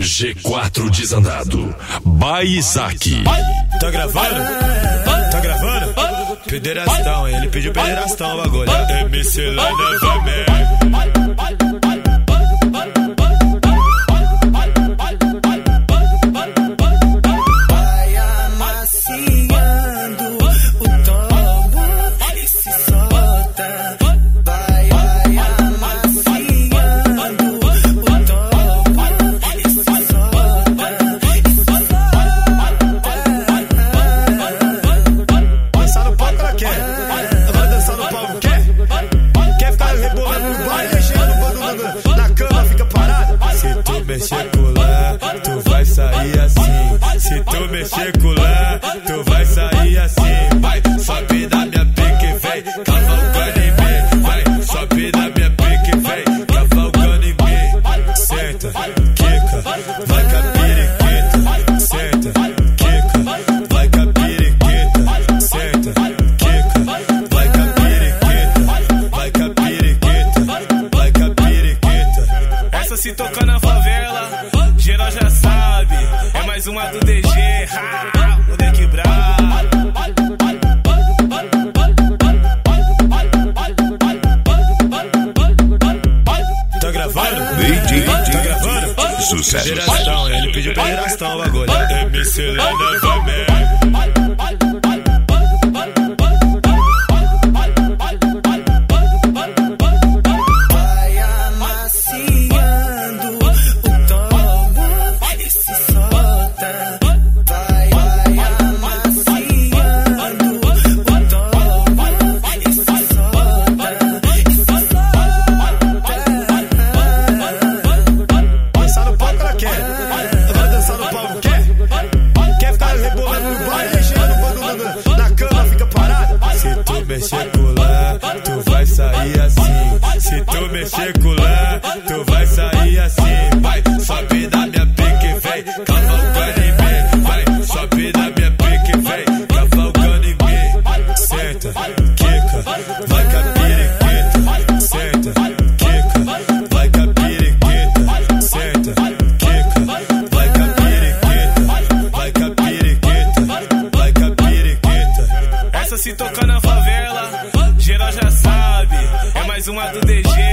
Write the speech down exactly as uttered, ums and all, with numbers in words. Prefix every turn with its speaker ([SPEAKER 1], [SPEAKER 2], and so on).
[SPEAKER 1] G quatro Desandado, by Isaac.
[SPEAKER 2] Tá gravando? Tá gravando? Pederastão, ele pediu pederastão o bagulho. M C Lana Famé. Mexer com lá, tu vai sair assim. Se tu mexer com lá, tu vai sair assim. Vai, sobe da minha pique, vem, cavalgando em mim. Vai, sobe da minha pique, vem, cavalgando em mim. Senta, quica, vai com a periquita. Senta, quica, vai com a periquita. Senta, quica, vai com a periquita. Vai com a periquita, vai com a periquita. Essa se toca na favela, geral já sabe, é mais uma do D G, ha, moleque brabo. Tá gravando?
[SPEAKER 1] D J,
[SPEAKER 2] tá gravando?
[SPEAKER 1] Sucesso.
[SPEAKER 2] Pederastão, ele pediu pederastão o bagulho. M C Lana Famé. Mexer com lá, tu vai sair assim. Se tu mexer com lá, tu vai sair assim. Vai, sobe da minha pique, vem, cavalgando em mim. Vai, sobe da minha pique, vem, cavalgando em mim. Senta, quica, vai com a periquita. Senta, quica, vai com a periquita. Senta, quica, vai com a periquita. Vai com a periquita, vai com a periquita. Essa se toca na favela, geral já sabe, é mais uma do D G.